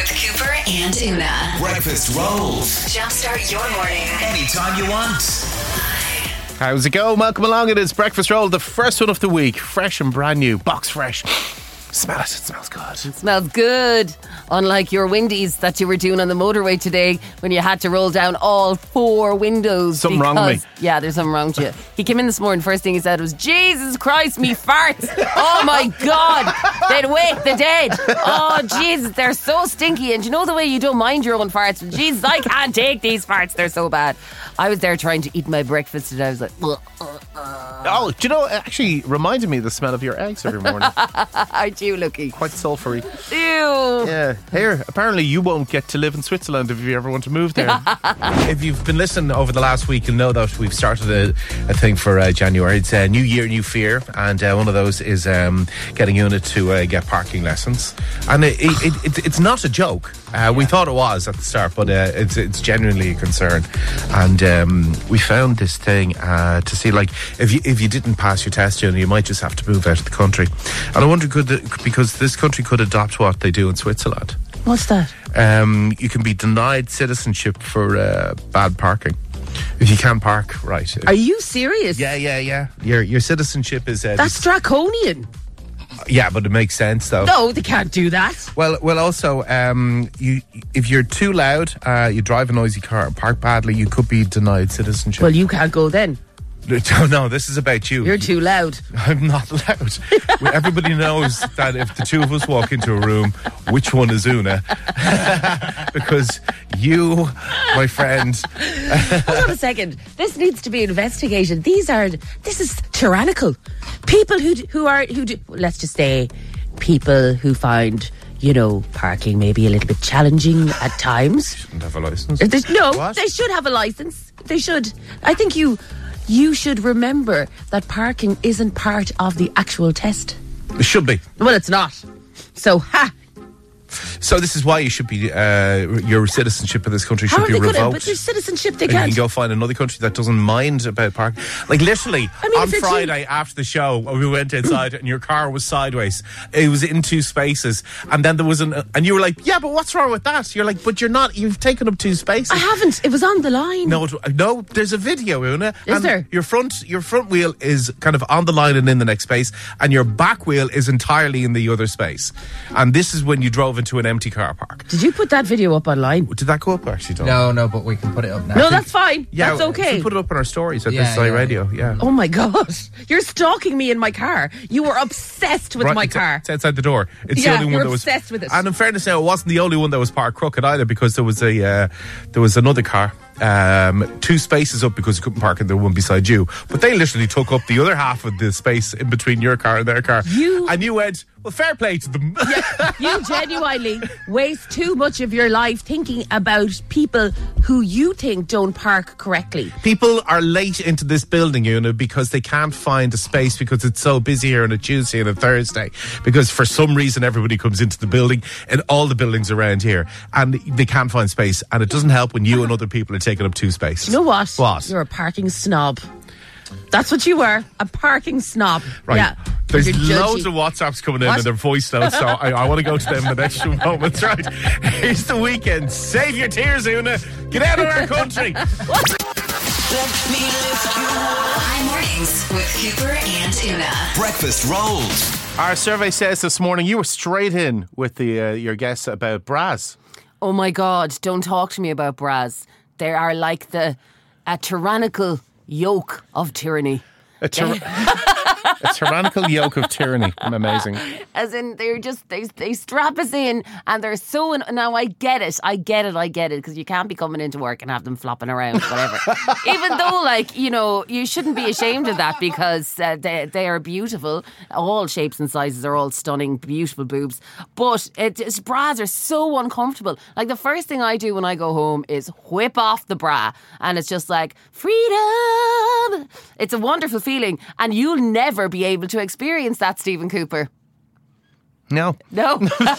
with Cooper and Una. Breakfast rolls. Jumpstart your morning. Anytime you want. How's it go? Welcome along. It is Breakfast Roll, the first one of the week. Fresh and brand new. Box fresh. Smell it. It smells good. It smells good. Unlike your windies that you were doing on the motorway today when you had to roll down all 4 windows. Something wrong with me. Yeah, there's something wrong with you. He came in this morning, first thing he said was, Jesus Christ, me farts. Oh my God. They'd wake the dead. Oh, Jesus, they're so stinky. And you know the way you don't mind your own farts? But Jesus, I can't take these farts. They're so bad. I was there trying to eat my breakfast and I was like, Oh, do you know, it actually reminded me of the smell of your eggs every morning. aren't you lucky? Quite sulphury. Ew. Yeah. Here, apparently you won't get to live in Switzerland if you ever want to move there. If you've been listening over the last week, you'll know that we've started a thing for January. It's a new year, new fear. And one of those is getting Una to get parking lessons. And it's not a joke. We thought it was at the start, but it's genuinely a concern. And we found this thing to see, like, if you didn't pass your test, you might just have to move out of the country. And I wonder, because this country could adopt what they do in Switzerland. What's that? You can be denied citizenship for bad parking. If you can't park, right. Are you serious? Yeah. Your citizenship is... That's draconian. Yeah, but it makes sense, though. No, they can't do that. Well, also, if you're too loud, you drive a noisy car, park badly, you could be denied citizenship. Well, you can't go then. No, this because you. You're too loud. I'm not loud. Everybody knows that if the two of us walk into a room, which one is Una? Because you, my friend... Hold on a second. This needs to be investigated. This is tyrannical. People let's just say, people who find, parking maybe a little bit challenging at times. Shouldn't have a license. What? They should have a license. They should. I think you should remember that parking isn't part of the actual test. It should be. Well, it's not. So, So this is why you should be, your citizenship in this country should be revoked. But their citizenship, they and can't. You can go find another country that doesn't mind about parking. Like, literally, on Friday after the show, we went inside and your car was sideways. It was in 2 spaces. And then there was and you were like, yeah, but what's wrong with that? You're like, but you've taken up 2 spaces. I haven't. It was on the line. No, there's a video, Una. Is there? Your front wheel is kind of on the line and in the next space, and your back wheel is entirely in the other space. And this is when you drove into an empty car park. Did you put that video up online? Did that go up, actually, Don? No, but we can put it up now. No, that's fine. Yeah, that's okay. We put it up on our stories at This Side Radio. Yeah. Oh my God. You're stalking me in my car. You were obsessed with my car. It's outside the door. It's the only one that was obsessed with it. And in fairness now, it wasn't the only one that was parked crooked either, because there was another car 2 spaces up because you couldn't park in the one beside you. But they literally took up the other half of the space in between your car and their car. And you went, well, fair play to them. Yeah, you genuinely waste too much of your life thinking about people who you think don't park correctly. People are late into this building, Una, because they can't find a space because it's so busy here on a Tuesday and a Thursday. Because for some reason, everybody comes into the building and all the buildings around here and they can't find space. And it doesn't help when you and other people are taking up 2 spaces. You know what? What? You're a parking snob. That's what you were, a parking snob. Right. Yeah. There's loads of WhatsApps coming in and their voice notes, so I want to go to them in the next few moments, right? It's the weekend. Save your tears, Una. Get out of our country. High mornings with Cooper and Una. Breakfast rolls. Our survey says this morning you were straight in with your guess about bras. Oh my God, don't talk to me about bras. They are like a tyrannical yoke of tyranny. A tyrannical yoke of tyranny. Amazing. As in, they strap us in and they're so... Now, I get it, because you can't be coming into work and have them flopping around, whatever. Even though, you shouldn't be ashamed of that because they are beautiful. All shapes and sizes are all stunning, beautiful boobs. But bras are so uncomfortable. Like, the first thing I do when I go home is whip off the bra. And it's just like, freedom! It's a wonderful feeling. And you'll never be able to experience that, Stephen Cooper. No. No.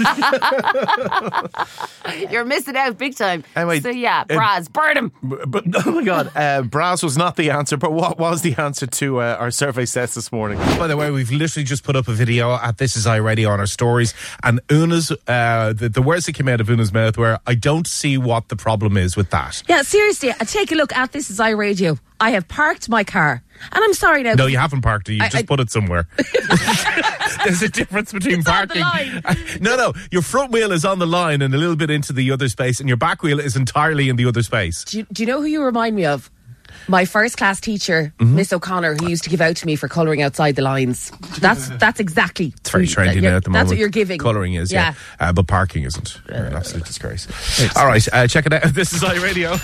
You're missing out big time. Anyway, so yeah, bras, burn them. But oh my God, bras was not the answer. But what was the answer to our survey says this morning? By the way, we've literally just put up a video at This Is iRadio on our stories, and Una's the words that came out of Una's mouth were, "I don't see what the problem is with that." Yeah, seriously, take a look at This Is iRadio. I have parked my car, and I'm sorry now. No, you haven't parked it. You've just put it somewhere. There's a difference between It's parking. on the No, your front wheel is on the line and a little bit into the other space, and your back wheel is entirely in the other space. Do you know who you remind me of? My first class teacher, Miss O'Connor, who used to give out to me for colouring outside the lines. That's exactly. It's very trendy now at the moment. That's what you're giving. Colouring is, yeah. But parking isn't. You're an absolute disgrace. All right, check it out. This is iRadio.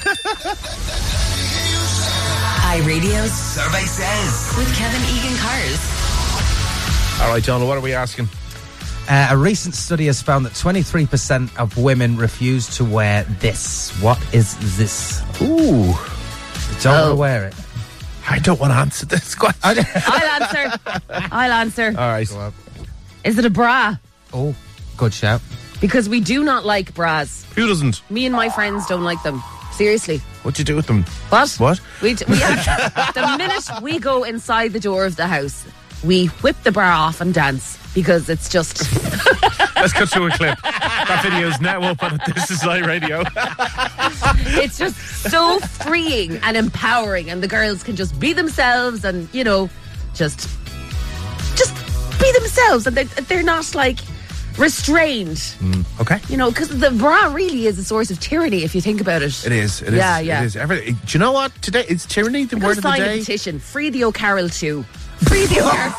iRadio's Survey says. with Kevin Egan Cars. All right, Donald, what are we asking? A recent study has found that 23% of women refuse to wear this. What is this? Ooh, Don't want to wear it. I don't want to answer this question. I'll answer. All right. Is it a bra? Oh, good shout. Because we do not like bras. Who doesn't? Me and my friends don't like them. Seriously. What'd you do with them? What? What? We have, the minute we go inside the door of the house, we whip the bra off and dance because it's just... Let's cut to a clip. That video is now up on This Is iRadio. It's just so freeing and empowering, and the girls can just be themselves and, you know, just be themselves, and they're not like restrained. Okay. You know, because the bra really is a source of tyranny if you think about it. It is. It is. Yeah, yeah. It is. Do you know what? Today, is tyranny the word of the Sign a day? petition. Free the O'Carroll too. Free the O'Carroll.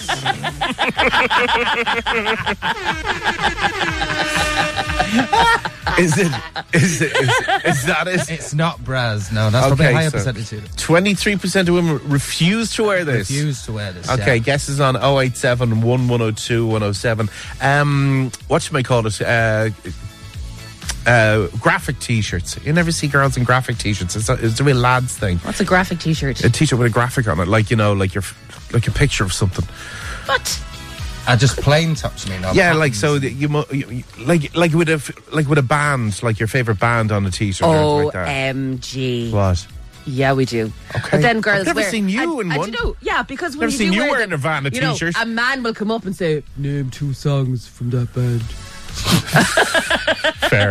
Is that it? It's not bras. No, that's probably a higher percentage. 23% of women refuse to wear this. Refuse to wear this. Okay, yeah. guesses on 087 1102 107. What should I call it? Graphic t-shirts. You never see girls in graphic t-shirts. It's a real lads thing. What's a graphic t-shirt? A t-shirt with a graphic on it, like, you know, like a picture of something. What? Just plain tops, you mean? Yeah, like so you like with a band, like your favorite band on a t-shirt. Or like that. OMG. What? Yeah, we do. Okay. But then girls I've never wear... seen you in one. You know, yeah, because when Never you seen do you wear wearing them, a Nirvana you know, t-shirt. a man will come up and say, "Name 2 songs from that band." Fair.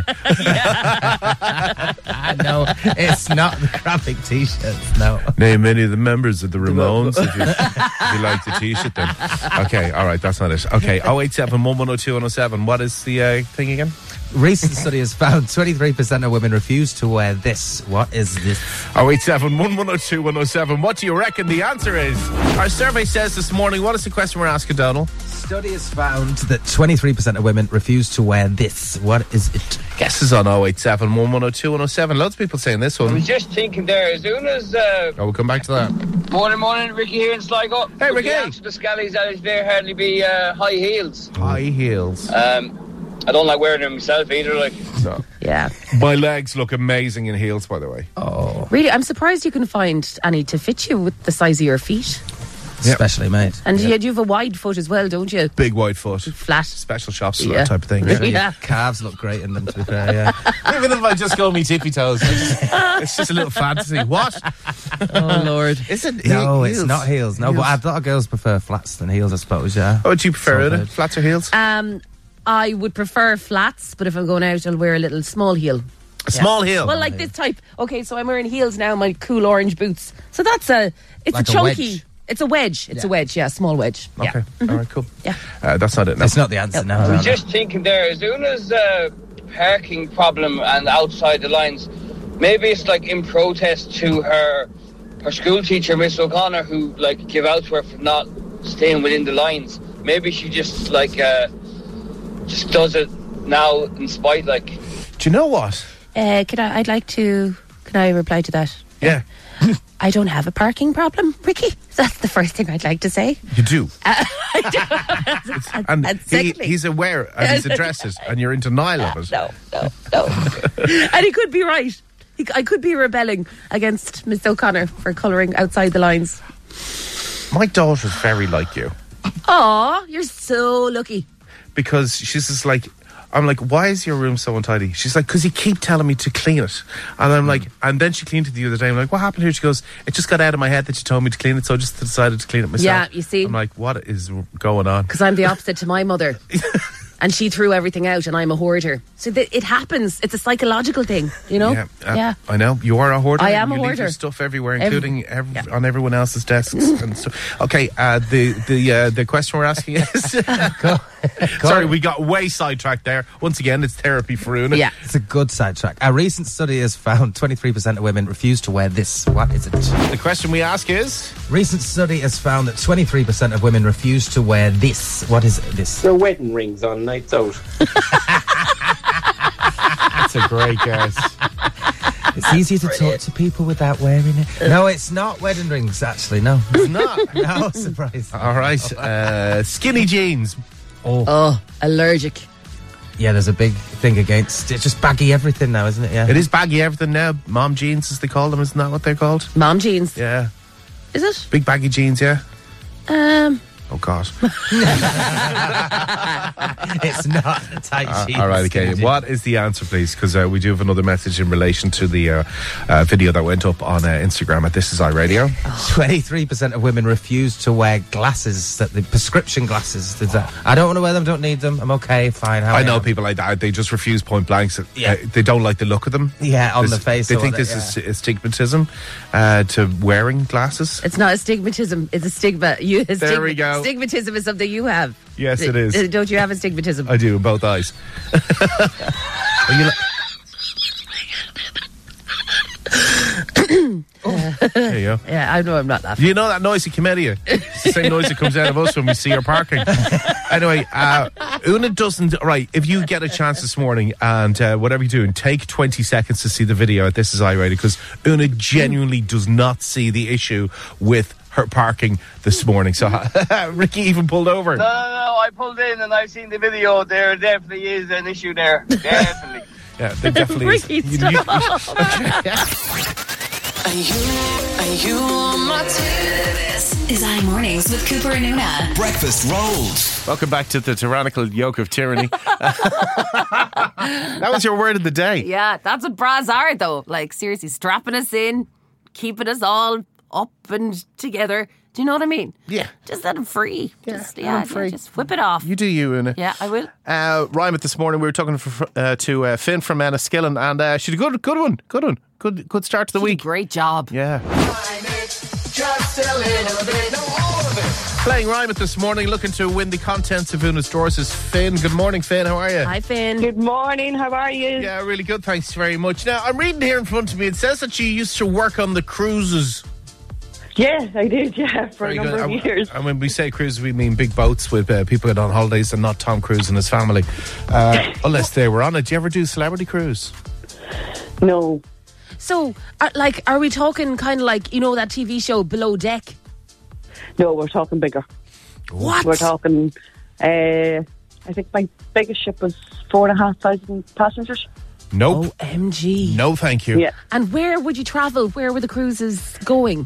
No, it's not the graphic t-shirts. No. Name any of the members of the Ramones if you like the t-shirt then. Okay, all right, that's not it. Okay, 087 1102 107. What is the thing again? Recent study has found 23% of women refuse to wear this. What is this? 087 1102 107. What do you reckon the answer is? Our survey says this morning, what is the question we're asking, Donald? Study has found that 23% of women refuse to wear this. What is it? Guesses on 087 1102 107. Loads of people saying this I one. was just thinking there, as soon as We'll come back to that. morning, Ricky here in Sligo. Hey, Ricky. The answer to Scally's that is very hardly be high heels. High heels. I don't like wearing them myself either. Like, So, Yeah. my legs look amazing in heels, by the way. Really, I'm surprised you can find any to fit you with the size of your feet. Specially made. And you have a wide foot as well, don't you? Big wide foot. Flat. Special shops, Yeah. that type of thing. Yeah. Calves look great in them, to be fair, yeah. Even if I just go me tippy toes, it's just a little fantasy. What? Oh, Lord. Is it? No, heels? it's not heels. No, but a lot of girls prefer flats than heels, I suppose, yeah. What would you prefer, So Una? good. Flats or heels? I would prefer flats, but if I'm going out, I'll wear a little small heel. A small heel. Well, like this type. Okay, so I'm wearing heels now, my cool orange boots. So it's Like a a chunky. wedge. It's a wedge. It's a wedge, yeah, small wedge. Okay, Yeah. all right, cool. Yeah. That's not it. No. That's not the answer, no. I no, was no. just thinking there, as soon as parking problem and outside the lines, maybe it's like in protest to her school teacher, Miss O'Connor, who like give out to her for not staying within the lines. Maybe she just like just does it now in spite, like. Do you know what? Can I reply to that? Yeah, I don't have a parking problem, Ricky. That's the first thing I'd like to say. you do. And And secondly- he's aware and he's addressed it, and you're in denial of it. No. And he could be right. I could be rebelling against Miss O'Connor for colouring outside the lines. My daughter's very like you. Aw, you're so lucky. because she's just like, I'm like, why is your room so untidy? She's like, because you keep telling me to clean it. And I'm like, and then she cleaned it the other day. I'm like, what happened here? She goes, it just got out of my head that you told me to clean it, so I just decided to clean it myself. Yeah, you see. I'm like, what is going on? Because I'm the opposite to my mother. And she threw everything out and I'm a hoarder. So it happens. It's a psychological thing, you know? Yeah. I know. You are a hoarder. I am you a hoarder. Leave your stuff everywhere, including on everyone else's desks. And so, okay, the question we're asking is... Sorry, we got way sidetracked there. Once again, it's therapy for Una. Yeah. It's a good sidetrack. A recent study has found 23% of women refuse to wear this. What is it? The question we ask is... Recent study has found that 23% of women refuse to wear this. What is this? Their wedding rings on nights out. That's a great guess. It's easier to talk to people without wearing it. No, it's not wedding rings, actually. No. It's not. No, surprise. All right. Skinny jeans. Oh, allergic. Yeah, there's a big thing against it. Just baggy everything now, isn't it? Yeah. It is baggy everything now. Mom jeans, as they call them. Isn't that what they're called? Mom jeans. Yeah. Is it? Big baggy jeans, yeah. Oh, God. It's not tight jeans. All right, okay. What is the answer, please? Because we do have another message in relation to the video that went up on Instagram at This Is iRadio. 23% of women refuse to wear glasses, the prescription glasses. I don't want to wear them, don't need them. I'm okay, fine. I know people like that. They just refuse point blank. They don't like the look of them. Yeah, on the face. They think this is astigmatism to wearing glasses. It's not astigmatism. It's a stigma. There we go. Stigmatism is something you have. Yes, it is. Don't you have astigmatism? I do, in both eyes. There you go. Yeah, I know I'm not laughing. You know that noise that came out of you? It's the same noise that comes out of us when we see her parking. Anyway, Una doesn't... Right, if you get a chance this morning and whatever you're doing, take 20 seconds to see the video at This Is iRadio, because Una genuinely does not see the issue with her parking this morning. So Ricky even pulled over. No, I pulled in and I've seen the video. There definitely is an issue there. Definitely. Yeah, there definitely Ricky, is. stop. Are you on my team? This is iMornings with Cooper and Una. Breakfast rolls. Welcome back to the tyrannical yoke of tyranny. That was your word of the day. Yeah, that's what bras are, though. Like, seriously, strapping us in, keeping us all up and together. Do you know what I mean? Yeah. Just let them free. Yeah, free. Just whip it off. You do you, Una. Yeah, I will. Ryan, this morning we were talking to Finn from Enniskillen, and she did a good one. Good start to the week. Great job. Yeah. Playing Ryan this morning, looking to win the contents of Una's drawers is Finn. Good morning, Finn. How are you? Hi, Finn. Good morning, how are you? Yeah, really good. Thanks very much. Now, I'm reading here in front of me. It says that you used to work on the cruises. Yeah, I did, for Very a number good. of years. And when we say cruises, we mean big boats with people going on holidays and not Tom Cruise and his family. Unless they were on it. Do you ever do Celebrity Cruise? No. So, are we talking kind of like, you know, that TV show Below Deck? No, we're talking bigger. What? We're talking, I think my biggest ship was 4,500 passengers. Nope. OMG. No, thank you. Yeah. And where would you travel? Where were the cruises going?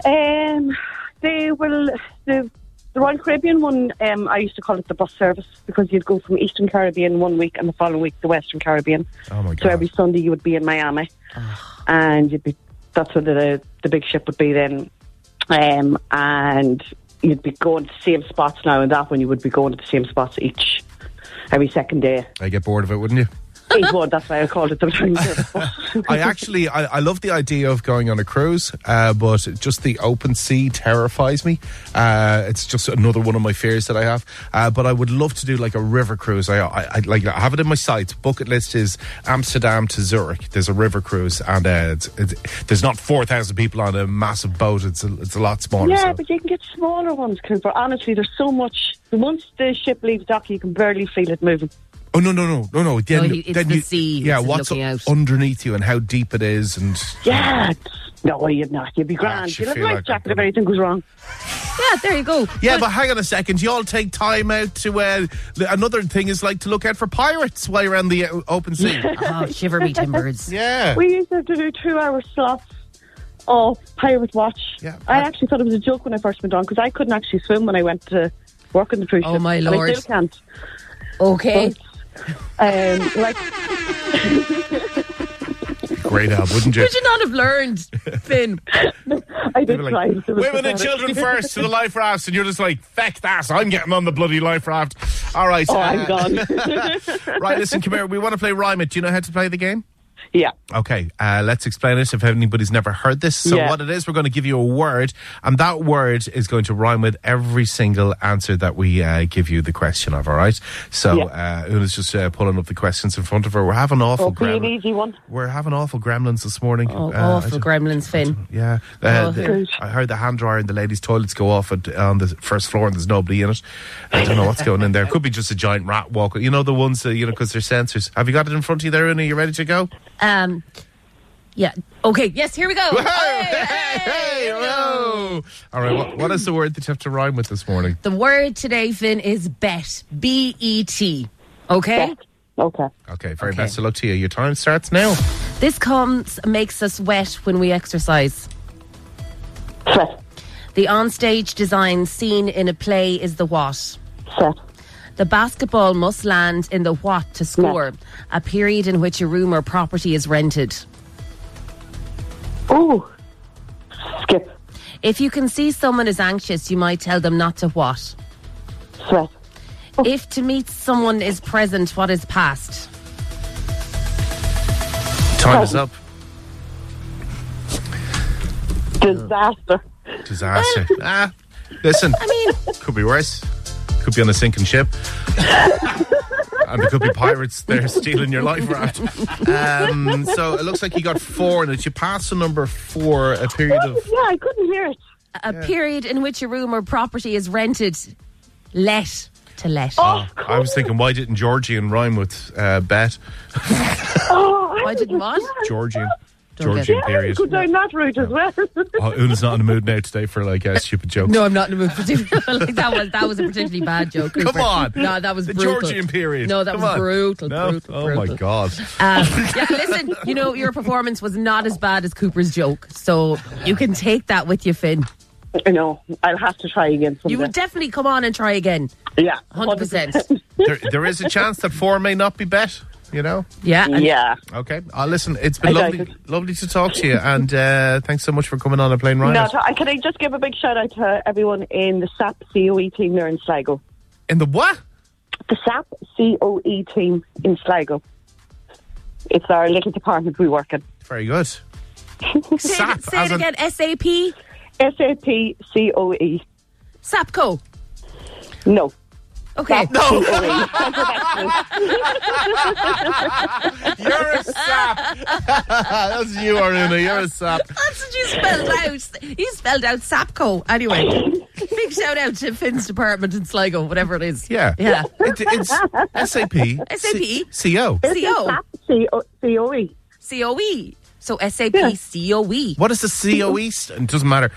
The Royal Caribbean one, I used to call it the bus service, because you'd go from Eastern Caribbean one week and the following week the Western Caribbean. Oh my God. So every Sunday you would be in Miami, and that's where the big ship would be then, and you'd be going to the same spots now, and that one you would be going to the same spots every second day. I get bored of it, wouldn't you? It would, that's why I called it the train service. I love the idea of going on a cruise, but just the open sea terrifies me. It's just another one of my fears that I have. But I would love to do like a river cruise. I have it in my sights. Bucket list is Amsterdam to Zurich. There's a river cruise, and there's not 4,000 people on a massive boat. It's a lot smaller. Yeah, but you can get smaller ones, Cooper. Honestly, there's so much. Once the ship leaves dock, you can barely feel it moving. Oh, no. Then, it's then the sea. Yeah, It's what's looking out. underneath you and how deep it is. And Yeah. No, you'd not. You'd be grand. actually You'll have a feel life like jacket I've if done it. anything goes wrong. Yeah, there you go. yeah, but hang on a second. You all take time out to... another thing is like to look out for pirates while you're on the open sea. Oh, shiver me timbers. Yeah. We used to have to do 2-hour slots of Pirate Watch. Yeah. I actually thought it was a joke when I first went on, because I couldn't actually swim when I went to work on the cruise Oh, ship. my And Lord. I still can't. Okay. Like, Great album, wouldn't you? Would you not have learned, Finn? I did Like, try. It was women and pathetic. children first to the life rafts, and you're just like, feck that, I'm getting on the bloody life raft. All right. Oh, I'm gone. Right, listen, come here. We want to play Rhyme It. Do you know how to play the game? Yeah. Okay, let's explain it if anybody's never heard this. So Yeah. what it is, we're going to give you a word, and that word is going to rhyme with every single answer that we give you the question of, all right? So Una's just pulling up the questions in front of her. We're having awful Be an easy one. We're having awful gremlins this morning. Oh, awful gremlins, Finn. Yeah. Good. I heard the hand dryer in the ladies' toilets go off on the first floor and there's nobody in it. I don't know what's going in there. Could be just a giant rat walking. You know the ones, because they're sensors. Have you got it in front of you there, Una? You ready to go? Yeah. Okay. Yes. Here we go. Hey, hello. All right. What is the word that you have to rhyme with this morning? The word today, Finn, is bet. B-E-T. Okay. Okay. Okay. Very best of luck to you. Your time starts now. This makes us wet when we exercise. Set. The onstage design seen in a play is the what? Set. The basketball must land in the what to score. A period in which a room or property is rented. Ooh. Skip. If you can see someone is anxious, you might tell them not to what? Sweat. If to meet someone is present, what is past? Time is up. Disaster. Disaster. Listen. I mean, Could be worse. Could be on a sinking ship. And there could be pirates there stealing your life raft. So it looks like you got 4 in it. You passed the number 4, a period of... Yeah, I couldn't hear it. a period in which a room or property is rented. Let. To let. I was thinking, why didn't Georgian rhyme with bet? Why didn't what? Georgian. Don't get Georgian it. period. Go down that route as well. Oh, Una's not in the mood now today for stupid jokes. No, I'm not in the mood for like that was a particularly bad joke. Come Cooper. on. No, that was The brutal. Georgian period. No, that Come was on. brutal. No? Brutal. Oh my God. Yeah, listen, your performance was not as bad as Cooper's joke, so you can take that with you, Finn. I know. I'll have to try again someday. You would definitely come on and try again. Yeah. 100%. There is a chance that 4 may not be bet, Yeah. and Yeah. Okay. Listen, it's been I doubt lovely to talk to you, and thanks so much for coming on and playing Ryan. No, can I just give a big shout out to everyone in the SAP COE team there in Sligo? In the what? The SAP COE team in Sligo. It's our little department we work in. Very good. say it again. SAP? SAP COE. SAPCO. No. Okay. No. COE. You're a sap. That's you, Una. You're a sap. That's what you spelled out. You spelled out SAPCO. Anyway, big shout out to Finn's department in Sligo, whatever it is. Yeah. Yeah. It's SAP. SAP. CO. CO. COE. COE. So SAP COE. What is the COE? It doesn't matter.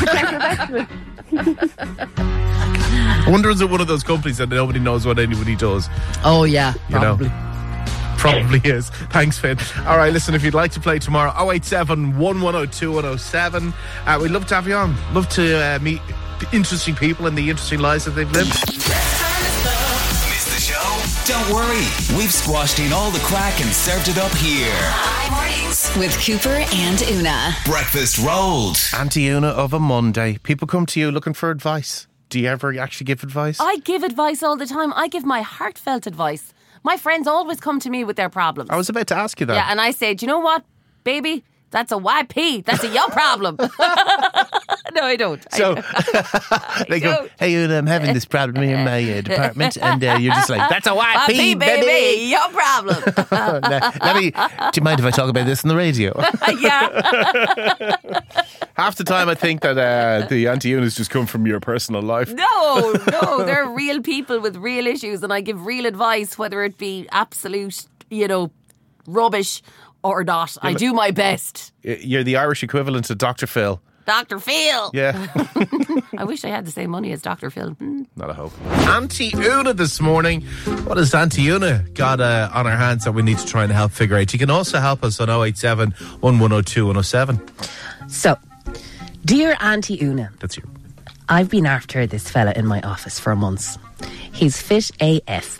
I wonder, is it one of those companies that nobody knows what anybody does? Oh, yeah. You know. Probably. Probably is. Thanks, Finn. All right, listen, if you'd like to play tomorrow, 087 1102 107. We'd love to have you on. Love to meet interesting people and the interesting lives that they've lived. Miss the show? Don't worry. We've squashed in all the crack and served it up here. Hi Mornings with Cooper and Una. Breakfast rolled. Auntie Una of a Monday. People come to you looking for advice. Do you ever actually give advice? I give advice all the time. I give my heartfelt advice. My friends always come to me with their problems. I was about to ask you that. Yeah, and I say, do you know what, baby? That's a YP. That's a your problem. No, I don't. So they go, hey, Una, I'm having this problem in my department, and you're just like, that's a YP, baby. Your problem. Do you mind if I talk about this on the radio? Yeah. Half the time I think that the Auntie Una's just come from your personal life. No, they're real people with real issues, and I give real advice, whether it be absolute, rubbish or not. I do my best. You're the Irish equivalent of Dr. Phil. Dr. Phil. Yeah. I wish I had the same money as Dr. Phil. Not a hope. Auntie Una this morning. What has Auntie Una got on her hands that we need to try and help figure out? You can also help us on 087 1102 107. So, dear Auntie Una. That's you. I've been after this fella in my office for months. He's fit AF.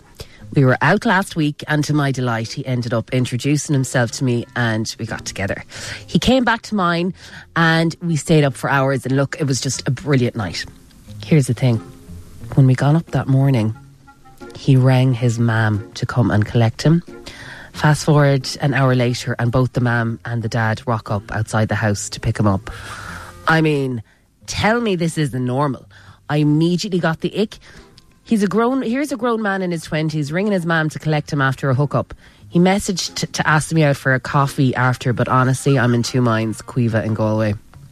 We were out last week, and to my delight, he ended up introducing himself to me, and we got together. He came back to mine, and we stayed up for hours, and look, it was just a brilliant night. Here's the thing. When we got up that morning, he rang his mam to come and collect him. Fast forward an hour later, and both the mam and the dad rock up outside the house to pick him up. I mean, tell me this isn't normal. I immediately got the ick. Here's a grown man in his 20s ringing his mam to collect him after a hookup. He messaged to ask me out for a coffee after, but honestly, I'm in two minds, Quiva and Galway.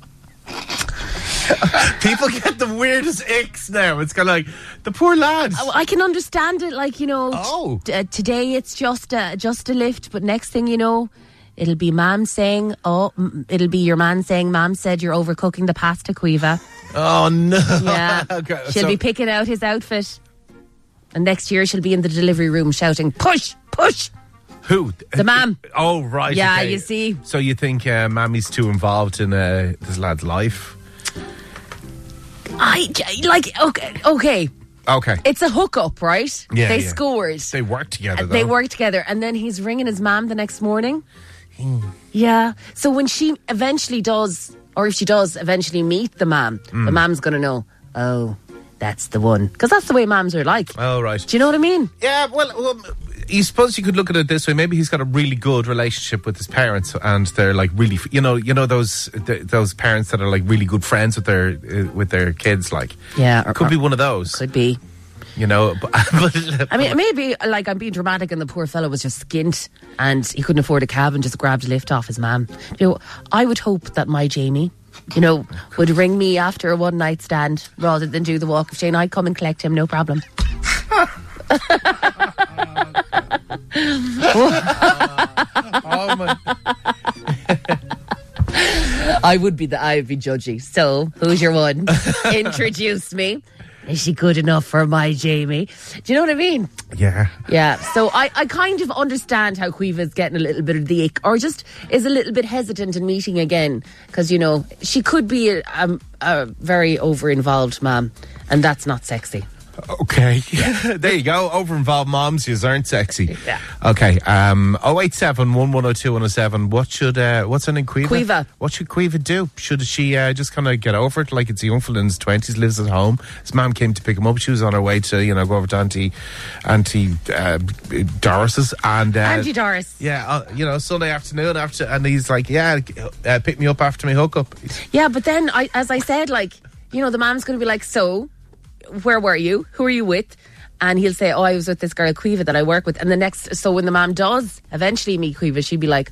People get the weirdest icks now. It's kind of like, the poor lad. I can understand it, like, you know, today it's just a lift, but next thing you know, it'll be mam saying, it'll be your man saying, Mam said you're overcooking the pasta, Quiva. Oh, no. Yeah. Okay, She'll be picking out his outfit. And next year she'll be in the delivery room shouting, push, push. Who? The mam. Oh, right. Yeah, okay. you see. So you think Mammy's too involved in this lad's life? Okay. It's a hookup, right? Yeah. They scored. They worked together, though. They worked together. And then he's ringing his mam the next morning. Yeah. So when she eventually does, or if she does eventually meet the mam, the mam's going to know, oh, that's the one. Because that's the way mums are like. Oh, right. Do you know what I mean? Yeah, well, you suppose you could look at it this way. Maybe he's got a really good relationship with his parents, and they're like really, you know those parents that are like really good friends with their kids. Like, yeah, could be one of those. Could be. You know, but I mean, maybe like I'm being dramatic, and the poor fellow was just skint, and he couldn't afford a cab, and just grabbed a lift off his mam. You know, I would hope that my Jamie, you know, would ring me after a one night stand rather than do the walk of shame. I'd come and collect him, no problem. Oh my. I would be judgy. So, who's your one? Introduce me. Is she good enough for my Jamie? Do you know what I mean? Yeah. Yeah. So I kind of understand how Quiva's getting a little bit of the ick, or just is a little bit hesitant in meeting again, because, you know, she could be a very over-involved mom, and that's not sexy. Okay. There you go. Over-involved moms, you aren't sexy. Yeah. Okay. 087 1102 107. What's her name? Quiva. What should Quiva do? Should she just kind of get over it? Like, it's a young fella in his 20s, lives at home. His mum came to pick him up. She was on her way to, you know, go over to Auntie Doris's. And, Auntie Doris. Yeah. You know, Sunday afternoon and he's like, yeah, pick me up after my hookup. Yeah, but then, as I said, like, you know, the mom's going to be like, so, where were you? Who are you with? And he'll say, oh, I was with this girl Quiva that I work with. And so when the mom does eventually meet Quiva, she'd be like,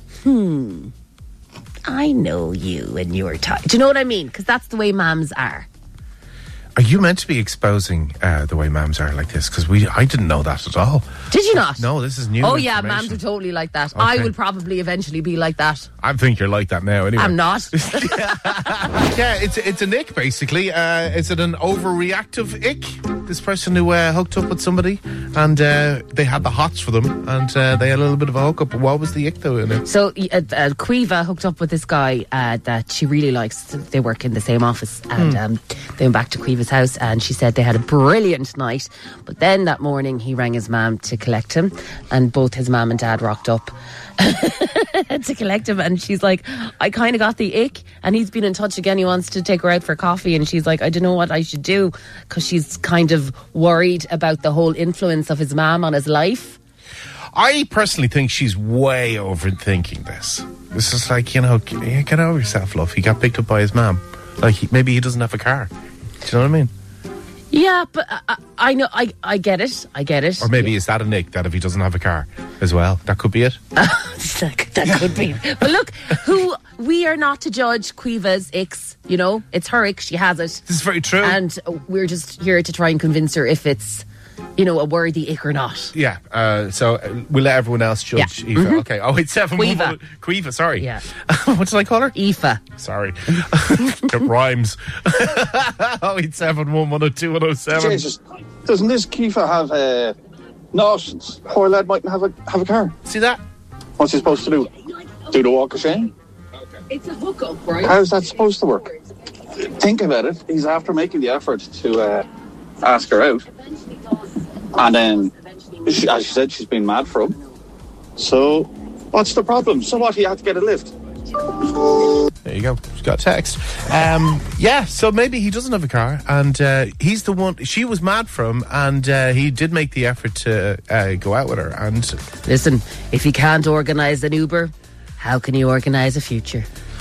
I know you and your time. Do you know what I mean? Because that's the way moms are. Are you meant to be exposing the way moms are like this? Because I didn't know that at all. Did you not? No, this is new. Oh yeah, moms are totally like that. Okay. I will probably eventually be like that. I think you're like that now anyway. I'm not. Yeah, it's an ick basically. Is it an overreactive ick? This person who hooked up with somebody and they had the hots for them and they had a little bit of a hookup. What was the ick though in it? So Quiva hooked up with this guy that she really likes. They work in the same office, and they went back to Quiva's house, and she said they had a brilliant night. But then that morning he rang his mum to collect him, and both his mum and dad rocked up to collect him, and she's like, I kind of got the ick, and he's been in touch again. He wants to take her out for coffee, and she's like, I don't know what I should do, because she's kind of worried about the whole influence of his mum on his life. I personally think she's way overthinking this. This is like, you know, get over yourself, love. He got picked up by his mum. Like, maybe he doesn't have a car. Do you know what I mean? Yeah, but I know, I get it. Or maybe is that a nick, that if he doesn't have a car as well? That could be it. That could be. But look, we are not to judge Quiva's icks, you know? It's her ick, she has it. This is very true. And we're just here to try and convince her if it's, you know, a worthy ick or not. Yeah, so we'll let everyone else judge Aoife. Mm-hmm. Okay, 087 Quiva, sorry. Yeah. What did I call her? Aoife. Sorry. It rhymes. 087 112 107. Jesus, doesn't this Quiva have notions? Poor lad mightn't have a car. See that? What's he supposed to do? Do the walk of shame? It's a hookup, right? How's that supposed to work? Think about it. He's after making the effort to ask her out. And then, as she said, she's been mad for him. So, what's the problem? So what, he had to get a lift? There you go. She's got a text. Yeah, so maybe he doesn't have a car, and he's the one. She was mad for him, and he did make the effort to go out with her. And listen, if he can't organise an Uber, how can he organise a future?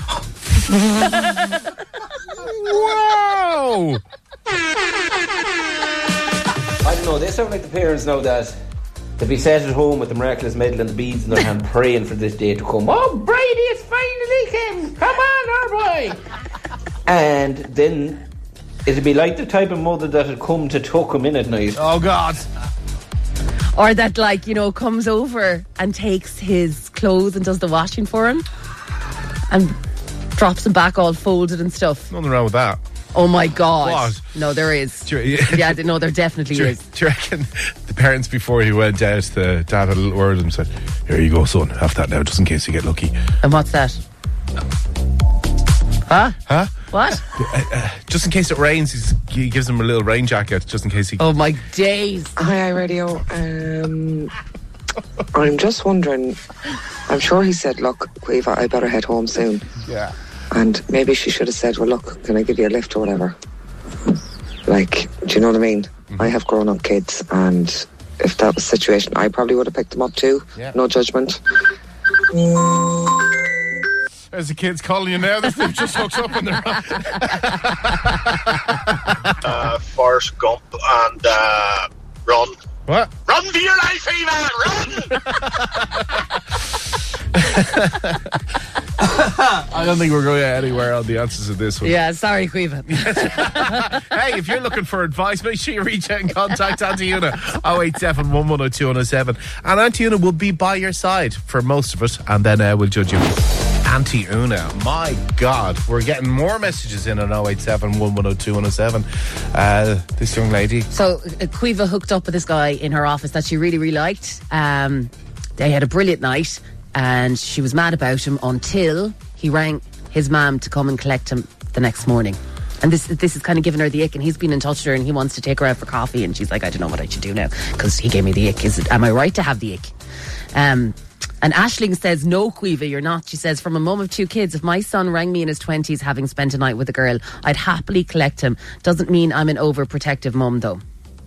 Wow! I don't know, they sound like the parents now that they'll be sat at home with the miraculous medal and the beads in their hand praying for this day to come. Oh, Brady, it's finally came! Come on, our boy! And then it'd be like the type of mother that had come to tuck him in at night. Oh, God. Or that, like, you know, comes over and takes his clothes and does the washing for him and drops them back all folded and stuff. Nothing wrong with that. Oh my God. What? No, there is. Yeah, no, there definitely is. Do you reckon the parents, before he went out, the dad had a little word and said, "Here you go, son, have that now, just in case you get lucky." And what's that? Huh? What? Just in case it rains, he gives him a little rain jacket, just in case he... Oh my days. Hi, Radio. I'm just wondering, I'm sure he said, look, Quiva, I better head home soon. Yeah. And maybe she should have said, well, look, can I give you a lift or whatever? Like, do you know what I mean? Mm-hmm. I have grown-up kids, and if that was the situation, I probably would have picked them up too. Yeah. No judgment. As the kids calling you now, they've just hooked up and they're Forrest Gump and Run. What? Run for your life, Eva! Run! I don't think we're going anywhere on the answers of this one. Yeah, sorry, Quiva. Hey, if you're looking for advice, make sure you reach out and contact Auntie Una 087 110 207. And Auntie Una will be by your side for most of it, and then we'll judge you. Auntie Una, my God, we're getting more messages in on 087 110 207. This young lady. So Quiva hooked up with this guy in her office that she really, really liked. They had a brilliant night, and she was mad about him until he rang his mum to come and collect him the next morning. And this is kind of giving her the ick, and he's been in touch with her and he wants to take her out for coffee, and she's like, I don't know what I should do now because he gave me the ick. Am I right to have the ick? And Aisling says, no, Quiva, you're not. She says, from a mum of 2 kids, if my son rang me in his 20s having spent a night with a girl, I'd happily collect him. Doesn't mean I'm an overprotective mum, though.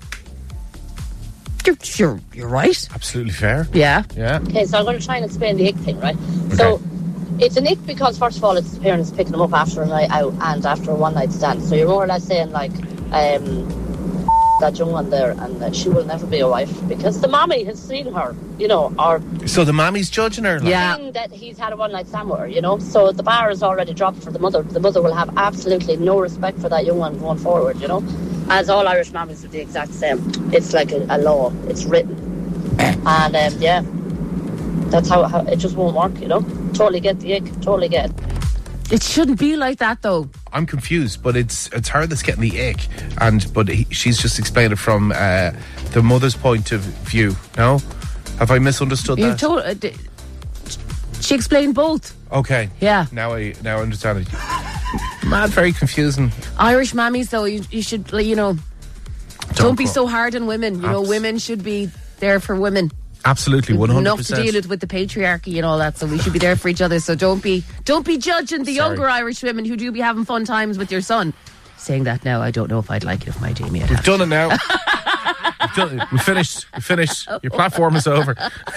You're right. Absolutely fair. Yeah. Okay, so I'm going to try and explain the ick thing, right? Okay. So it's an ick because, first of all, it's the parents picking them up after a night out and after a one-night stand. So you're more or less saying, like, that young one there, and she will never be a wife because the mommy has seen her, you know, or... So the mommy's judging her? Like, yeah. That he's had a one-night stand with her, you know? So the bar is already dropped for the mother. The mother will have absolutely no respect for that young one going forward, you know? As all Irish mommies are the exact same. It's like a law. It's written. And, yeah, that's how it just won't work, you know? Totally get the ick. Totally get it. It shouldn't be like that, though. I'm confused, but it's her that's getting the ick, she's just explained it from the mother's point of view. No, have I misunderstood that? She explained both. Okay. Yeah. Now I understand it. Mad, very confusing. Irish mammies, though, you should, you know, don't be so hard on women. You know, women should be there for women. Absolutely, 100%. Enough to deal with the patriarchy and all that, so we should be there for each other. So don't be judging the younger Irish women who do be having fun times with your son. Saying that now, I don't know if I'd like it if my Jamie had. We've done it now. We finished. Your platform is over.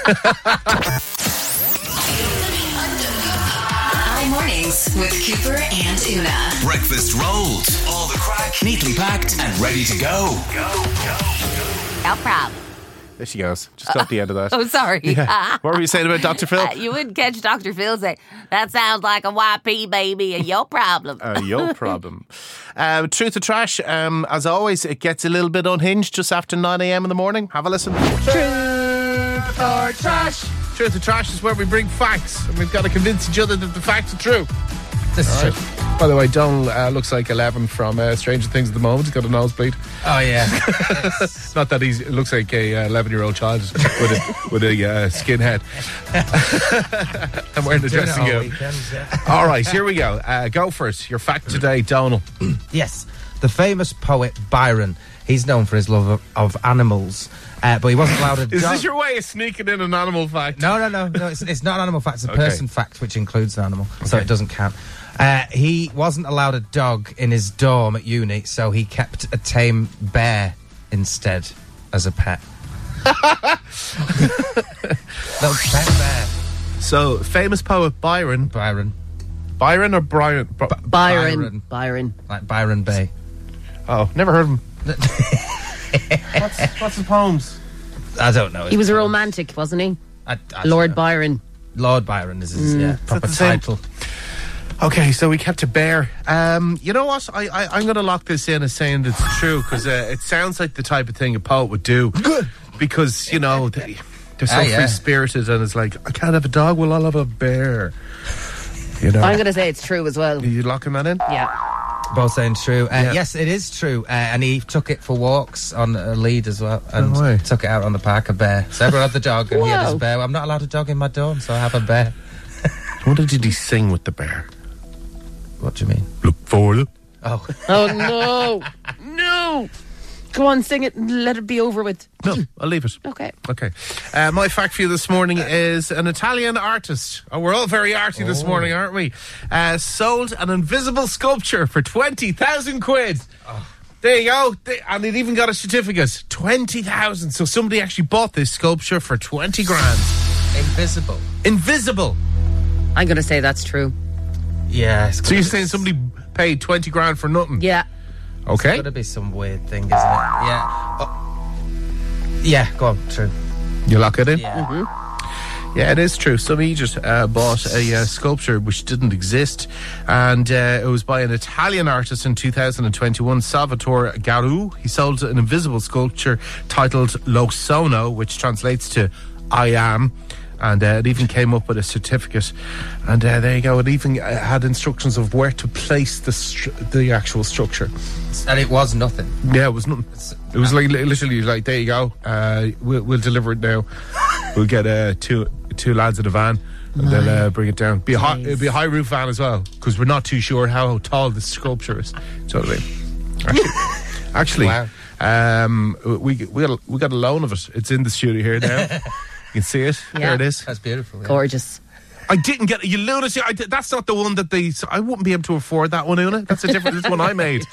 Hi Mornings with Cooper and Una. Breakfast rolled. All the crack, neatly packed and ready to go. No problem. There she goes. Just got the end of that. Oh, sorry. Yeah. What were you saying about Dr. Phil? You wouldn't catch Dr. Phil say, that sounds like a YP baby, and your problem. Your problem. Truth or trash, as always, it gets a little bit unhinged just after 9 a.m. in the morning. Have a listen. Truth or trash. Truth or trash is where we bring facts, and we've got to convince each other that the facts are true. This is true. By the way, Donald looks like 11 from Stranger Things at the moment. He's got a nosebleed. Oh, yeah. Not that he looks like a 11-year-old child with a skinhead. I'm wearing the dressing gown. All right, here we go. Go for it. Your fact today, Donald. Yes. The famous poet Byron He's known for his love of animals, but he wasn't allowed a dog. Is this your way of sneaking in an animal fact? No, it's not an animal fact. It's a Okay. person fact, which includes an animal, so it doesn't count. He wasn't allowed a dog in his dorm at uni, so he kept a tame bear instead as a pet. Little pet bear. So, famous poet Byron. Byron or Brian? Byron. Like Byron Bay. Oh, never heard of him. What's his poems? I don't know. He was a romantic, wasn't he? I Lord Byron. Lord Byron is his proper the same? title. Okay, so we kept a bear. You know what? I'm going to lock this in as saying it's true, because it sounds like the type of thing a poet would do. Good. Because, you know, they're so free-spirited, and it's like, I can't have a dog, well, I'll have a bear. You know? I'm going to say it's true as well. Are you locking that in? Yeah. Both saying true. Yes, it is true. And he took it for walks on a lead as well. And took it out on the park, a bear. So everyone had the dog, and he had his bear. I'm not allowed a dog in my dorm, so I have a bear. What did he sing with the bear? What do you mean? Look for it. Oh. Oh, no. No. Go on, sing it and let it be over with. No, I'll leave it. Okay. My fact for you this morning is an Italian artist. Oh, we're all very arty this morning, aren't we? Sold an invisible sculpture for 20,000 quid. Oh. There you go. And it even got a certificate. 20,000. So somebody actually bought this sculpture for 20 grand. Invisible. I'm going to say that's true. Yeah. So you're saying somebody paid 20 grand for nothing? Yeah. Okay. It's got to be some weird thing, isn't it? Yeah. Yeah, go on, true. You lock it in? Yeah. Mm-hmm. Yeah, it is true. Somebody just bought a sculpture which didn't exist, and it was by an Italian artist in 2021, Salvatore Garou. He sold an invisible sculpture titled Lo Sono, which translates to I am. And it even came up with a certificate. And there you go. It even had instructions of where to place the actual structure. And it was nothing. Yeah, it was nothing. It was like literally like, there you go. We'll deliver it now. We'll get two lads in a van, and they'll bring it down. It'll be a high roof van as well, because we're not too sure how tall the sculpture is. Do you know what I mean? Actually, wow. We got a loan of it. It's in the studio here now. You can see it. Yeah. There it is. That's beautiful. Yeah. Gorgeous. I didn't get it. You lunatic. That's not the one that I wouldn't be able to afford that one, Una. That's a different. This one I made.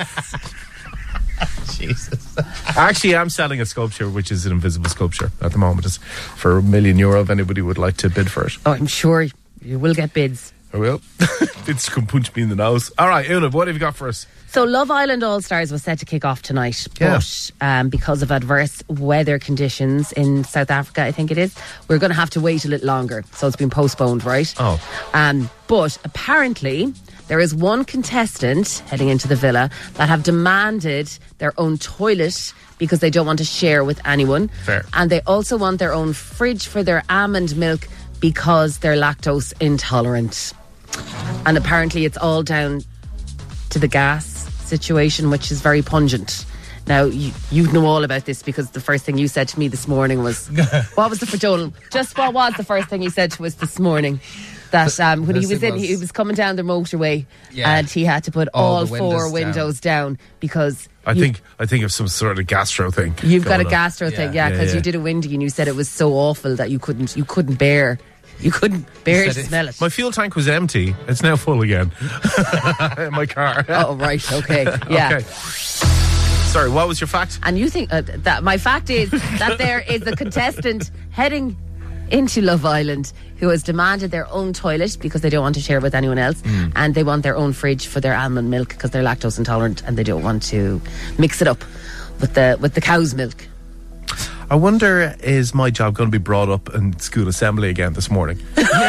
Jesus. Actually, I'm selling a sculpture, which is an invisible sculpture at the moment. It's for €1 million if anybody would like to bid for it. Oh, I'm sure you will get bids. I will. Bids come punch me in the nose. All right, Una, what have you got for us? So Love Island All-Stars was set to kick off tonight, but because of adverse weather conditions in South Africa, I think it is, we're going to have to wait a little longer. So it's been postponed, right? Oh. But apparently there is one contestant heading into the villa that have demanded their own toilet because they don't want to share with anyone. Fair. And they also want their own fridge for their almond milk because they're lactose intolerant. And apparently it's all down to the gas situation, which is very pungent. Now, you know all about this because the first thing you said to me this morning was, what was Joel? Just what was the first thing you said to us this morning? That when he was coming down the motorway, and he had to put all 4 windows down because I think of some sort of gastro thing. You've got a gastro thing, because you did a windy and you said it was so awful that you couldn't bear to smell it. My fuel tank was empty. It's now full again in my car. Oh, right, okay, yeah. Okay. Sorry, what was your fact? And you think that my fact is that there is a contestant heading into Love Island who has demanded their own toilet because they don't want to share with anyone else, and they want their own fridge for their almond milk because they're lactose intolerant and they don't want to mix it up with the cow's milk. I wonder, is my job going to be brought up in school assembly again this morning?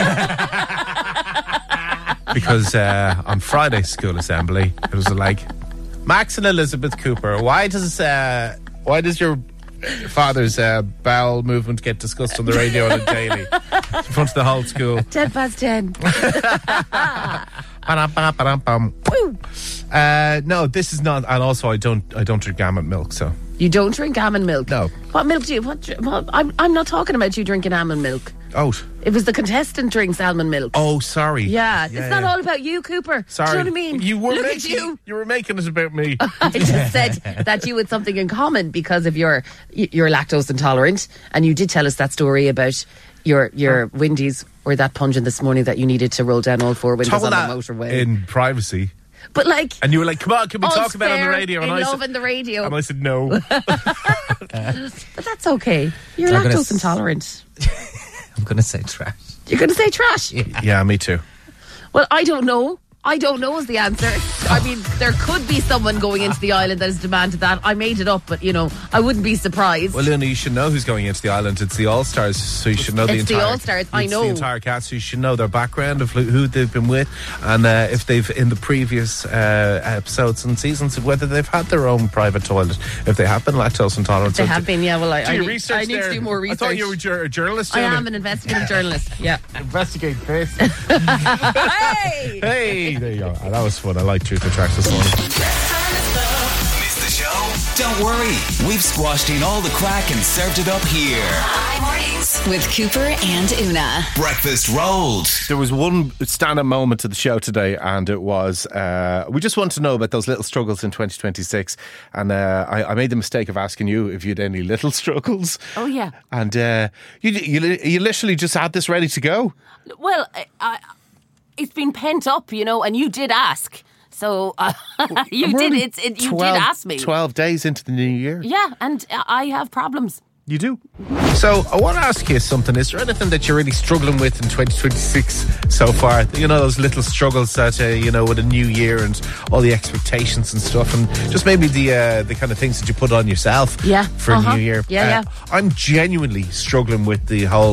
Because on Friday's school assembly, it was like, Max and Elizabeth Cooper, why does your father's bowel movement get discussed on the radio on a daily in front of the whole school? 10:10. No, this is not, and also I don't drink almond milk, so You don't drink almond milk? No. What milk do you... I'm not talking about you drinking almond milk. Oat. It was the contestant drinks almond milk. Oh, sorry. Yeah, it's not all about you, Cooper. Sorry. Do you know what I mean? You were Look making, at you. You were making it about me. I just said that you had something in common because of you're lactose intolerant, and you did tell us that story about your windies were that pungent this morning that you needed to roll down all four windows on the motorway. In privacy. But like... And you were like, come on, can we talk about it on the radio? And I said, the radio. And I said, no. But that's okay. You're lactose intolerant. I'm going to say trash. You're going to say trash? Yeah, me too. Well, I don't know. I don't know is the answer. I mean, there could be someone going into the island that has demanded that. I made it up, but, you know, I wouldn't be surprised. Well, Luna, you should know who's going into the island. It's the All-Stars, so you should know the entire... It's the All-Stars, I know. The entire cast, so you should know their background of who they've been with, and if they've, in the previous episodes and seasons, whether they've had their own private toilet, if they have been lactose intolerant. They have been, yeah. Well, I need there? to do more research. I thought you were a journalist. I am an investigative journalist, yeah. Investigate this. Hey! Hey! There you go. Oh, that was fun. I like Truth or Tracks this morning. Missed the show? Don't worry. We've squashed in all the crack and served it up here. Hi Mornings with Cooper and Una. Breakfast rolled. There was one stand-up moment to the show today, and it was we just want to know about those little struggles in 2026. And I made the mistake of asking you if you had any little struggles. Oh yeah. And you literally just had this ready to go. Well, it's been pent up, you know, and you did ask. So you did ask me. 12 days into the new year. Yeah, and I have problems. You do. So I want to ask you something. Is there anything that you're really struggling with in 2026 so far? You know, those little struggles that, you know, with a new year and all the expectations and stuff, and just maybe the kind of things that you put on yourself for a new year. Yeah. I'm genuinely struggling with the whole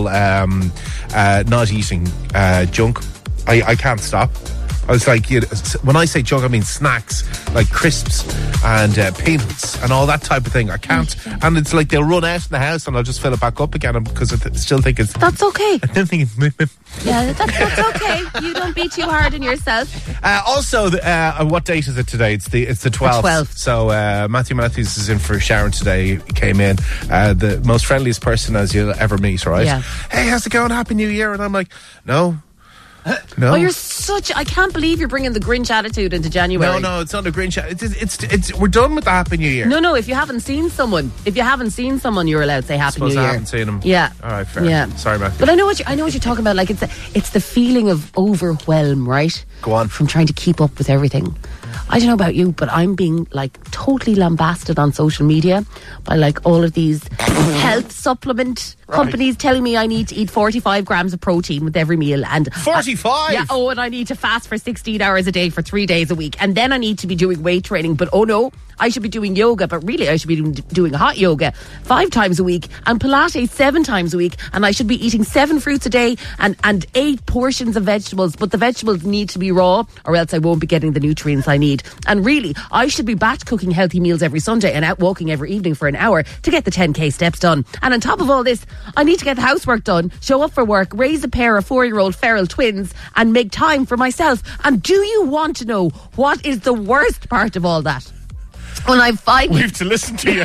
not eating junk. I can't stop. I was like, when I say junk, I mean snacks, like crisps and peanuts and all that type of thing. I can't. And it's like they'll run out in the house and I'll just fill it back up again because I still think it's... That's okay. I still think it's... Yeah, that's okay. You don't be too hard on yourself. Also, what date is it today? It's the 12th. The 12th. So Matthew Matthews is in for Sharon today. He came in. The most friendliest person as you'll ever meet, right? Yeah. Hey, how's it going? Happy New Year. And I'm like, no. Oh, you're I can't believe you're bringing the Grinch attitude into January. No, it's not a Grinch. It's we're done with the Happy New Year. No, if you haven't seen someone, you're allowed to say Happy New Year. I haven't seen him. Yeah. All right, fair. Yeah. Sorry, Matthew. But I know what you're talking about. Like it's the feeling of overwhelm, right? Go on. From trying to keep up with everything. I don't know about you, but I'm being like totally lambasted on social media by like all of these health supplement companies telling me I need to eat 45 grams of protein with every meal. And 45? and I need to fast for 16 hours a day for 3 days a week. And then I need to be doing weight training. But oh no, I should be doing yoga, but really I should be doing hot yoga 5 times a week and Pilates 7 times a week. And I should be eating 7 fruits a day and 8 portions of vegetables. But the vegetables need to be raw or else I won't be getting the nutrients I need. And really, I should be back to cooking healthy meals every Sunday and out walking every evening for an hour to get the 10k steps done. And on top of all this, I need to get the housework done, show up for work, raise a pair of 4-year-old feral twins and make time for myself. And do you want to know what is the worst part of all that? When I finally... We have to listen to you.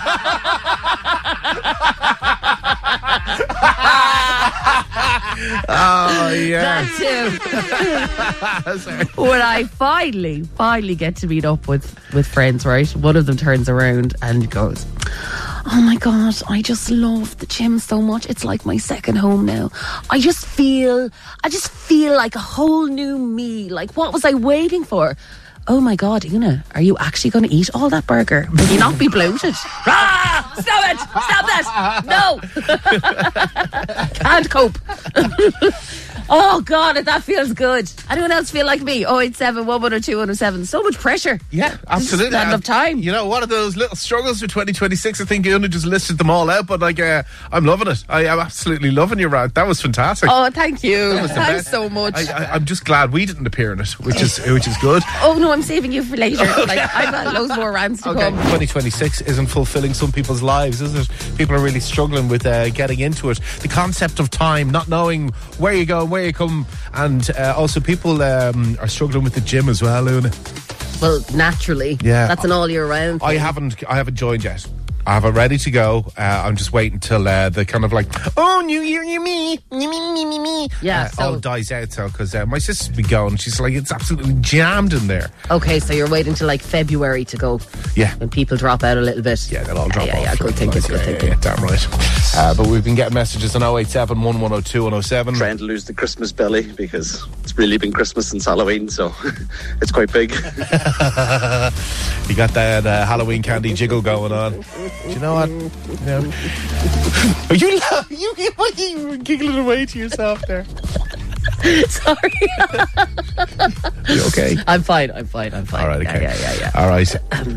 Oh, yeah. That too. When I finally get to meet up with friends, right? One of them turns around and goes, oh my God, I just love the gym so much. It's like my second home now. I just feel like a whole new me. Like, what was I waiting for? Oh my God, Una, are you actually going to eat all that burger? Will you not be bloated? Stop it! Stop that! No! Can't cope. Oh God, that feels good. Anyone else feel like me? 087 110 107. So much pressure. Yeah, absolutely. Not enough time. You know, one of those little struggles for 2026. I think Una just listed them all out, but like, I'm loving it. I am absolutely loving your rant. That was fantastic. Oh, thank you. Thanks so much. I'm just glad we didn't appear in it, which is good. Oh no, I'm saving you for later. Okay. Like, I've got loads more rants to come. 2026 isn't fulfilling some people's lives, is it? People are really struggling with getting into it. The concept of time, not knowing where you go and where you come, and also people are struggling with the gym as well, Una. Well, naturally. Yeah. That's an all year round thing. I haven't joined yet. I have it ready to go. I'm just waiting till the kind of like, oh, New Year, you me. Yeah, all dies out. So because my sister's been going, she's like, it's absolutely jammed in there. Okay, so you're waiting till like February to go. Yeah, when people drop out a little bit. Yeah, they'll all drop off. Yeah, good thinking. Yeah, damn right. But we've been getting messages on 087 1102 107. Trying to lose the Christmas belly because it's really been Christmas since Halloween, so it's quite big. You got that Halloween candy jiggle going on. Do you know what? Are you giggling away to yourself there? Sorry. You okay? I'm fine. All right, okay. Yeah. All right.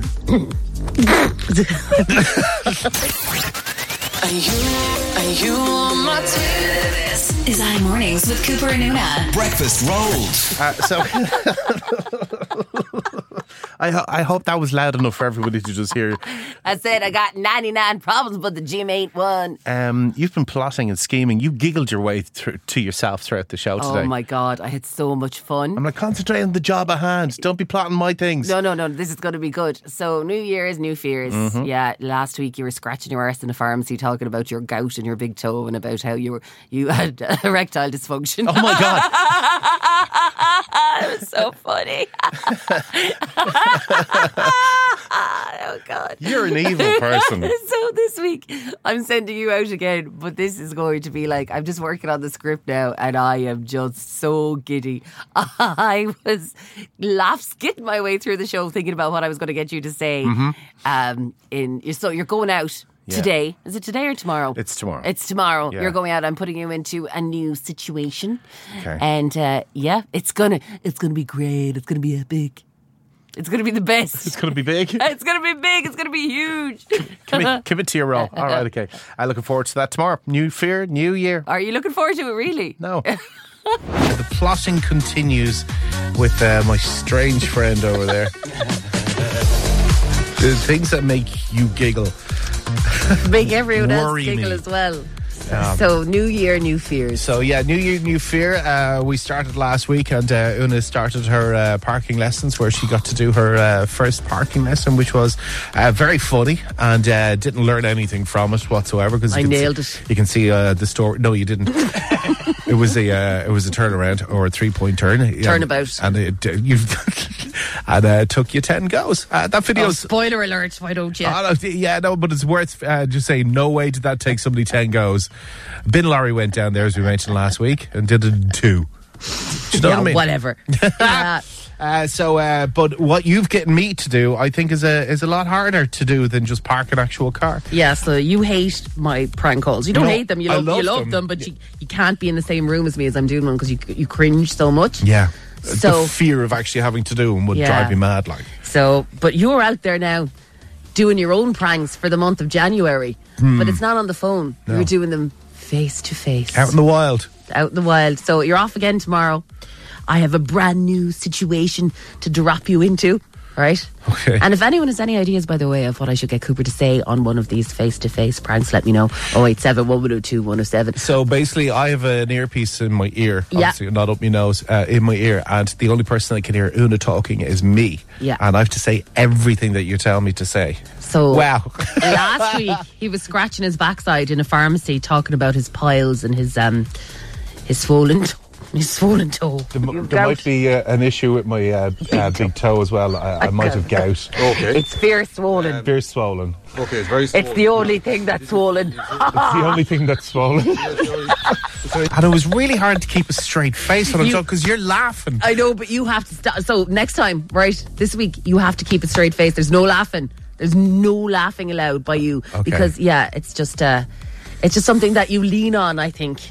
Are you on my team? This is iMornings with Cooper and Una. Breakfast rolls. I hope that was loud enough for everybody to just hear. I said I got 99 problems, but the gym ain't one. You've been plotting and scheming. You giggled your way to yourself throughout the show today. Oh my God, I had so much fun. I'm like, concentrate on the job at hand. Don't be plotting my things. No, this is going to be good. So, New Year's, new fears. Mm-hmm. Yeah, last week you were scratching your arse in a pharmacy talking about your gout and your big toe and about how you had erectile dysfunction. Oh my God. It was so funny. Oh God. You're an evil person. So this week I'm sending you out again, but this is going to be like, I'm just working on the script now and I am just so giddy. I was skitting my way through the show thinking about what I was going to get you to say. Mm-hmm. So you're going out today. Is it today or tomorrow? It's tomorrow. It's tomorrow. Yeah. You're going out. I'm putting you into a new situation. Okay. And it's gonna be great. It's gonna be epic. It's going to be the best. It's going to be big. It's going to be big. It's going to be huge. Commit to your role. All right, okay. I'm looking forward to that tomorrow. New fear, new year. Are you looking forward to it, really? No. The plotting continues with my strange friend over there. The things that make you giggle. Make everyone else Worry giggle me. as well. So, new year, new fears. So, yeah, new year, new fear. We started last week and Una started her parking lessons where she got to do her first parking lesson, which was very funny and didn't learn anything from it whatsoever. Because I nailed it. You can see the story. No, you didn't. It was a turnaround or a 3-point turn. Turnabout. And it took you 10 goes. That video. Spoiler alert, why don't you? But it's worth just saying, no way did that take somebody 10 goes. Bin Laurie went down there, as we mentioned last week, and did it in 2. Do you know what I mean? Whatever. But what you've getting me to do, I think, is a lot harder to do than just park an actual car. Yeah, so you hate my prank calls. You don't hate them. You love them, but you can't be in the same room as me as I'm doing one because you cringe so much. Yeah. So the fear of actually having to do them would drive me mad. Like. So, but you're out there now doing your own pranks for the month of January, but it's not on the phone. No. You're doing them face to face. Out in the wild. So you're off again tomorrow. I have a brand new situation to drop you into, right? Okay. And if anyone has any ideas, by the way, of what I should get Cooper to say on one of these face-to-face pranks, let me know. 087 1102 107. So basically, I have an earpiece in my ear, obviously not up my nose, in my ear, and the only person that can hear Una talking is me. Yeah. And I have to say everything that you tell me to say. So wow. Last week, he was scratching his backside in a pharmacy talking about his piles and his swollen toe. There might be an issue with my big toe as well. I might have gout. Okay. It's fierce swollen. Fierce swollen. Okay, it's very swollen. It's the only thing that's swollen. It's the only thing that's swollen. And it was really hard to keep a straight face when I'm talking because you're laughing. I know, but you have to stop. So next time, right, this week, you have to keep a straight face. There's no laughing. There's no laughing allowed by you. Okay. Because, it's just something that you lean on, I think.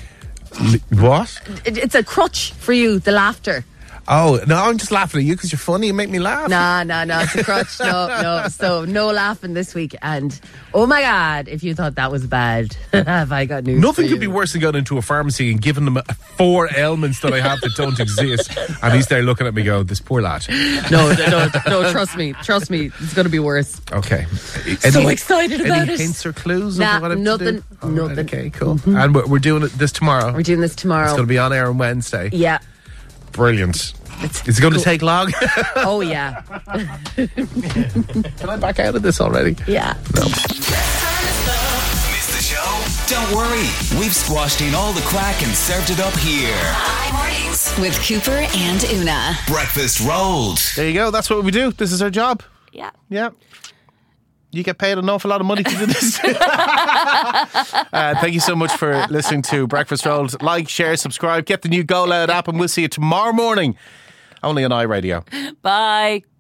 What? It's a crutch for you, the laughter. Oh, no, I'm just laughing at you because you're funny. You make me laugh. No, it's a crutch. No. So no laughing this week. And oh my God, if you thought that was bad, have I got news Nothing for you. could be worse than going into a pharmacy and giving them 4 ailments that I have that don't exist. And he's there looking at me going, this poor lad. No, trust me. It's going to be worse. Okay. So excited about any it. hints or clues? Nah, of what I have nothing. to do? Nothing. Right, okay, cool. And we're doing this tomorrow. We're doing this tomorrow. It's going to be on air on Wednesday. Yeah. Brilliant. Is it going to take long? Oh, yeah. Can I back out of this already? Yeah. No. Don't worry, we've squashed in all the crack and served it up here. High Mornings with Cooper and Una. Breakfast rolled. There you go. That's what we do. This is our job. Yeah. Yeah. You get paid an awful lot of money to do this. Thank you so much for listening to Breakfast Rolled. Like, share, subscribe, get the new Go Loud app, and we'll see you tomorrow morning only on iRadio. Bye.